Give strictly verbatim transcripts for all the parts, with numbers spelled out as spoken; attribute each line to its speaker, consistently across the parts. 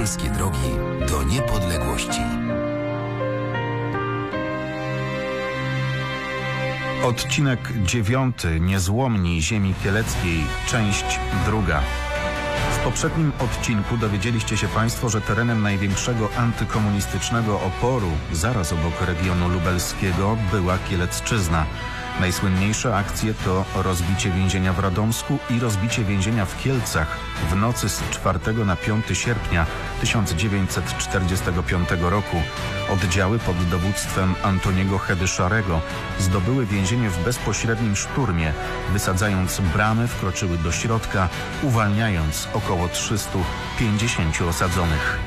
Speaker 1: Polskie drogi do niepodległości.
Speaker 2: Odcinek dziewiąty. Niezłomni ziemi kieleckiej. Część druga. W poprzednim odcinku dowiedzieliście się Państwo, że terenem największego antykomunistycznego oporu, zaraz obok regionu lubelskiego, była Kielecczyzna. Najsłynniejsze akcje to rozbicie więzienia w Radomsku i rozbicie więzienia w Kielcach w nocy z czwartego na piąty sierpnia tysiąc dziewięćset czterdziestego piątego roku. Oddziały pod dowództwem Antoniego Hedy-Szarego zdobyły więzienie w bezpośrednim szturmie. Wysadzając bramy, wkroczyły do środka, uwalniając około trzystu pięćdziesięciu osadzonych.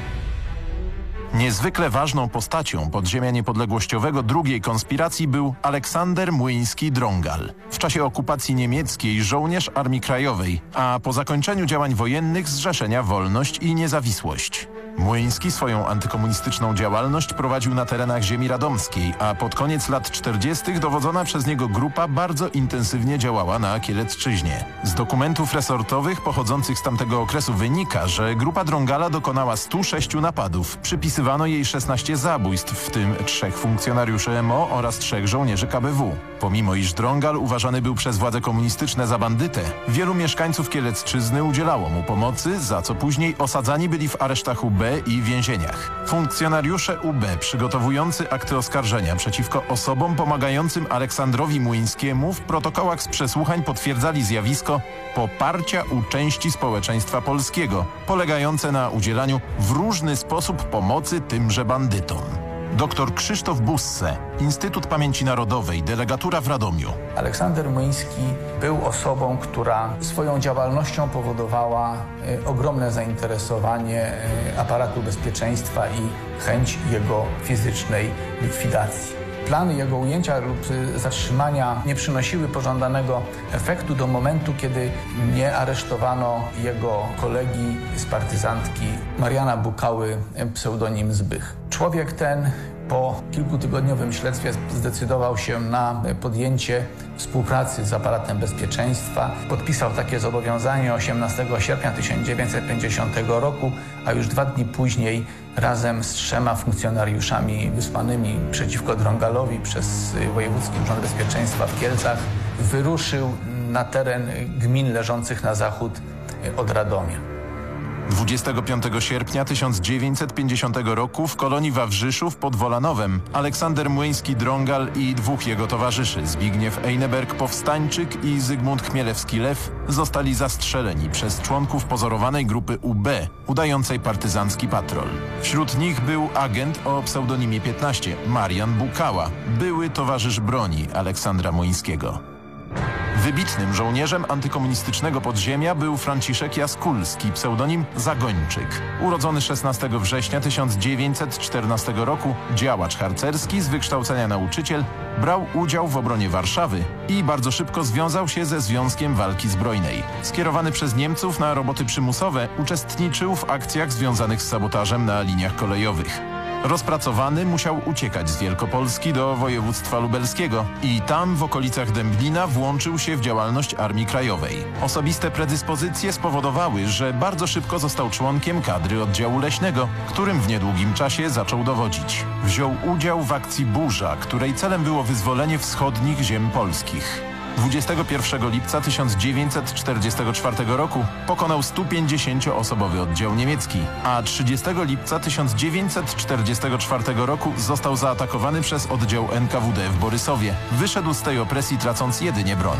Speaker 3: Niezwykle ważną postacią podziemia niepodległościowego drugiej konspiracji był Aleksander Młyński-Drągal. W czasie okupacji niemieckiej żołnierz Armii Krajowej, a po zakończeniu działań wojennych Zrzeszenia Wolność i Niezawisłość. Młyński swoją antykomunistyczną działalność prowadził na terenach ziemi radomskiej, a pod koniec lat czterdziestych dowodzona przez niego grupa bardzo intensywnie działała na Kielecczyźnie. Z dokumentów resortowych pochodzących z tamtego okresu wynika, że grupa Drągala dokonała stu sześciu napadów. Przypisywano jej szesnaście zabójstw, w tym trzech funkcjonariuszy M O oraz trzech żołnierzy K B W. Pomimo iż Drągal uważany był przez władze komunistyczne za bandytę, wielu mieszkańców Kielecczyzny udzielało mu pomocy, za co później osadzani byli w aresztach U B i więzieniach. Funkcjonariusze U B przygotowujący akty oskarżenia przeciwko osobom pomagającym Aleksandrowi Młyńskiemu w protokołach z przesłuchań potwierdzali zjawisko poparcia u części społeczeństwa polskiego, polegające na udzielaniu w różny sposób pomocy tymże bandytom. Doktor Krzysztof Busse, Instytut Pamięci Narodowej, delegatura w Radomiu.
Speaker 4: Aleksander Młyński był osobą, która swoją działalnością powodowała y, ogromne zainteresowanie y, aparatu bezpieczeństwa i chęć jego fizycznej likwidacji. Plany jego ujęcia lub zatrzymania nie przynosiły pożądanego efektu do momentu, kiedy nie aresztowano jego kolegi z partyzantki Mariana Bukały, pseudonim Zbych. Człowiek ten po kilkutygodniowym śledztwie zdecydował się na podjęcie współpracy z aparatem bezpieczeństwa. Podpisał takie zobowiązanie osiemnastego sierpnia tysiąc dziewięćset pięćdziesiątego roku, a już dwa dni później razem z trzema funkcjonariuszami wysłanymi przeciwko Drągalowi przez Wojewódzki Urząd Bezpieczeństwa w Kielcach wyruszył na teren gmin leżących na zachód od Radomia.
Speaker 3: dwudziestego piątego sierpnia tysiąc dziewięćset pięćdziesiątego roku w kolonii Wawrzyszu pod Wolanowem Aleksander Młyński-Drągal i dwóch jego towarzyszy, Zbigniew Eineberg-Powstańczyk i Zygmunt Chmielewski-Lew, zostali zastrzeleni przez członków pozorowanej grupy U B, udającej partyzancki patrol. Wśród nich był agent o pseudonimie piętnaście, Marian Bukała, były towarzysz broni Aleksandra Młyńskiego. Wybitnym żołnierzem antykomunistycznego podziemia był Franciszek Jaskulski, pseudonim Zagończyk. Urodzony szesnastego września tysiąc dziewięćset czternastego roku, działacz harcerski z wykształcenia nauczyciel, brał udział w obronie Warszawy i bardzo szybko związał się ze Związkiem Walki Zbrojnej. Skierowany przez Niemców na roboty przymusowe, uczestniczył w akcjach związanych z sabotażem na liniach kolejowych. Rozpracowany musiał uciekać z Wielkopolski do województwa lubelskiego i tam w okolicach Dęblina włączył się w działalność Armii Krajowej. Osobiste predyspozycje spowodowały, że bardzo szybko został członkiem kadry oddziału leśnego, którym w niedługim czasie zaczął dowodzić. Wziął udział w akcji Burza, której celem było wyzwolenie wschodnich ziem polskich. dwudziestego pierwszego lipca tysiąc dziewięćset czterdziestego czwartego roku pokonał stu pięćdziesięcioosobowy oddział niemiecki, a trzydziestego lipca tysiąc dziewięćset czterdziestego czwartego roku został zaatakowany przez oddział N K W D w Borysowie. Wyszedł z tej opresji tracąc jedynie broń.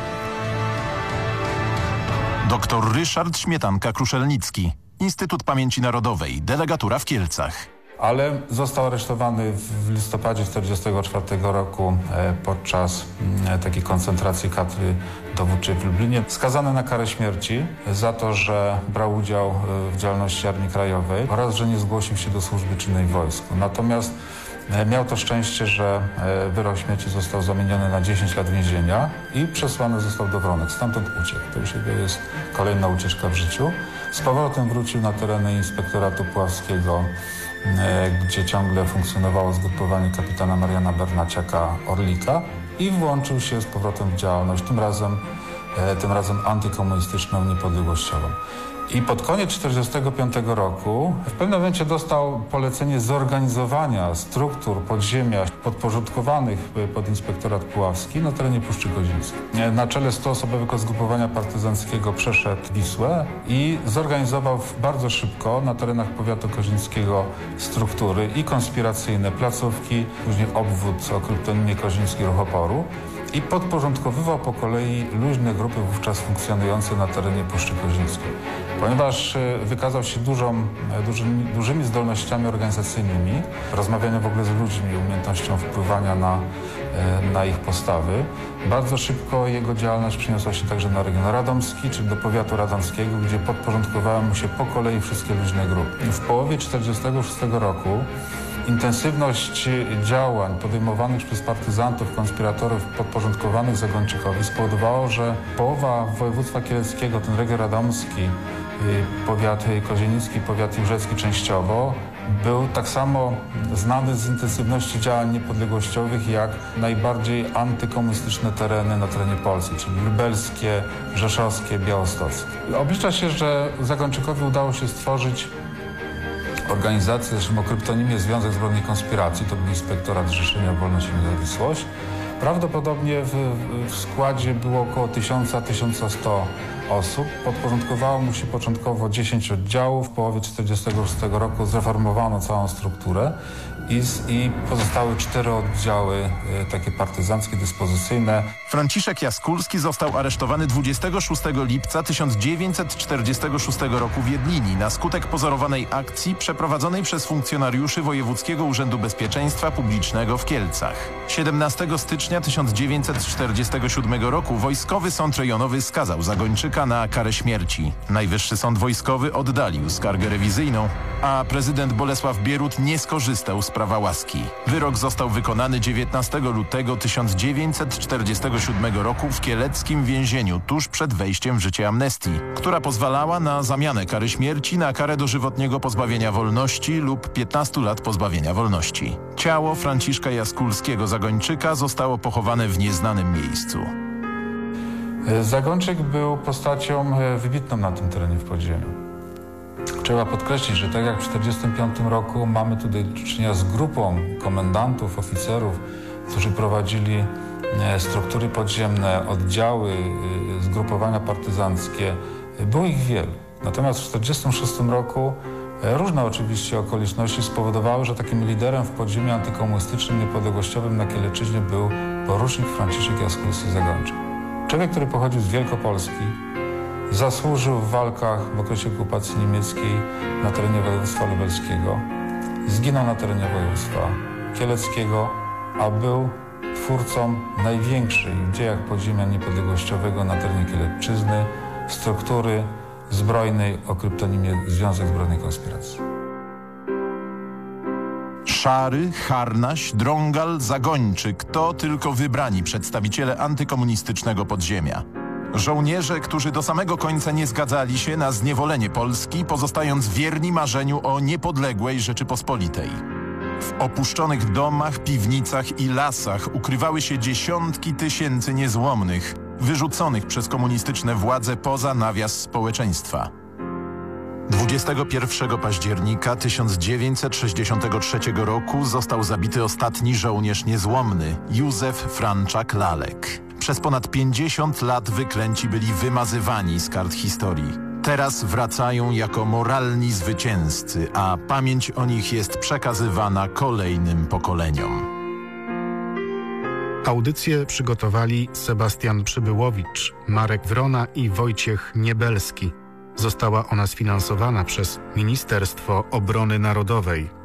Speaker 3: Doktor Ryszard Śmietanka-Kruszelnicki, Instytut Pamięci Narodowej, delegatura w Kielcach.
Speaker 5: Ale został aresztowany w listopadzie tysiąc dziewięćset czterdziestego czwartego roku podczas takiej koncentracji kadry dowódczej w Lublinie. Skazany na karę śmierci za to, że brał udział w działalności Armii Krajowej oraz że nie zgłosił się do służby czynnej w wojsku. Natomiast miał to szczęście, że wyrok śmierci został zamieniony na dziesięć lat więzienia i przesłany został do Wronek. Stamtąd uciekł. To już jego jest kolejna ucieczka w życiu. Z powrotem wrócił na tereny Inspektoratu Puławskiego, gdzie ciągle funkcjonowało zgrupowanie kapitana Mariana Bernaciaka Orlika i włączył się z powrotem w działalność, tym razem, tym razem antykomunistyczną, niepodległościową. I pod koniec tysiąc dziewięćset czterdziestego piątego roku w pewnym momencie dostał polecenie zorganizowania struktur podziemia podporządkowanych pod Inspektorat Puławski na terenie Puszczy Kozińskiej. Na czele stuosobowego zgrupowania partyzanckiego przeszedł Wisłę i zorganizował bardzo szybko na terenach powiatu kozińskiego struktury i konspiracyjne, placówki, później obwód o kryptonimie Koziński Ruch Oporu i podporządkowywał po kolei luźne grupy wówczas funkcjonujące na terenie Puszczy Kozińskiej. Ponieważ wykazał się dużą, dużymi, dużymi zdolnościami organizacyjnymi, rozmawiania w ogóle z ludźmi, umiejętnością wpływania na, na ich postawy, bardzo szybko jego działalność przeniosła się także na region radomski, czyli do powiatu radomskiego, gdzie podporządkowały mu się po kolei wszystkie luźne grupy. W połowie tysiąc dziewięćset czterdziestego szóstego roku intensywność działań podejmowanych przez partyzantów, konspiratorów podporządkowanych Zagończykowi spowodowało, że połowa województwa kieleckiego, ten region radomski, powiat kozienicki, powiat jurzecki częściowo, był tak samo znany z intensywności działań niepodległościowych jak najbardziej antykomunistyczne tereny na terenie Polski, czyli lubelskie, rzeszowskie, białostockie. Oblicza się, że Zagończykowi udało się stworzyć organizację, zresztą o kryptonimie Związek Zbrodni Konspiracji, to był Inspektorat Zrzeszenia Wolność i Niezawisłość. Prawdopodobnie w, w składzie było około tysiąc do tysiąca stu osób. Podporządkowało mu się początkowo dziesięć oddziałów. W połowie tysiąc dziewięćset czterdziestego szóstego roku zreformowano całą strukturę i, z, i pozostały cztery oddziały y, takie partyzanckie, dyspozycyjne.
Speaker 3: Franciszek Jaskulski został aresztowany dwudziestego szóstego lipca tysiąc dziewięćset czterdziestego szóstego roku w Jedlini na skutek pozorowanej akcji przeprowadzonej przez funkcjonariuszy Wojewódzkiego Urzędu Bezpieczeństwa Publicznego w Kielcach. siedemnastego stycznia tysiąc dziewięćset czterdziestego siódmego roku Wojskowy Sąd Rejonowy skazał Zagończyka na karę śmierci. Najwyższy Sąd Wojskowy oddalił skargę rewizyjną, a prezydent Bolesław Bierut nie skorzystał z prawa łaski. Wyrok został wykonany dziewiętnastego lutego tysiąc dziewięćset czterdziestego siódmego roku w kieleckim więzieniu tuż przed wejściem w życie amnestii, która pozwalała na zamianę kary śmierci na karę dożywotniego pozbawienia wolności lub piętnastu lat pozbawienia wolności. Ciało Franciszka Jaskulskiego Zagończyka zostało pochowane w nieznanym miejscu.
Speaker 5: Zagończyk był postacią wybitną na tym terenie w podziemiu. Trzeba podkreślić, że tak jak w tysiąc dziewięćset czterdziestym piątym roku mamy tutaj do czynienia z grupą komendantów, oficerów, którzy prowadzili struktury podziemne, oddziały, zgrupowania partyzanckie. Było ich wielu. Natomiast w tysiąc dziewięćset czterdziestym szóstym roku różne oczywiście okoliczności spowodowały, że takim liderem w podziemiu antykomunistycznym, niepodległościowym na Kielczyźnie był porucznik Franciszek Jaskulski Zagończyk. Człowiek, który pochodził z Wielkopolski, zasłużył w walkach w okresie okupacji niemieckiej na terenie województwa lubelskiego, zginął na terenie województwa kieleckiego, a był twórcą największej w dziejach podziemia niepodległościowego na terenie Kielecczyzny struktury zbrojnej o kryptonimie Związek Zbrodni Konspiracji.
Speaker 3: Szary, Harnaś, Drągal, Zagończyk to tylko wybrani przedstawiciele antykomunistycznego podziemia. Żołnierze, którzy do samego końca nie zgadzali się na zniewolenie Polski, pozostając wierni marzeniu o niepodległej Rzeczypospolitej. W opuszczonych domach, piwnicach i lasach ukrywały się dziesiątki tysięcy niezłomnych, wyrzuconych przez komunistyczne władze poza nawias społeczeństwa. dwudziestego pierwszego października tysiąc dziewięćset sześćdziesiątego trzeciego roku został zabity ostatni żołnierz niezłomny, Józef Franczak Lalek. Przez ponad pięćdziesiąt lat wyklęci byli wymazywani z kart historii. Teraz wracają jako moralni zwycięzcy, a pamięć o nich jest przekazywana kolejnym pokoleniom.
Speaker 2: Audycję przygotowali Sebastian Przybyłowicz, Marek Wrona i Wojciech Niebelski. Została ona sfinansowana przez Ministerstwo Obrony Narodowej.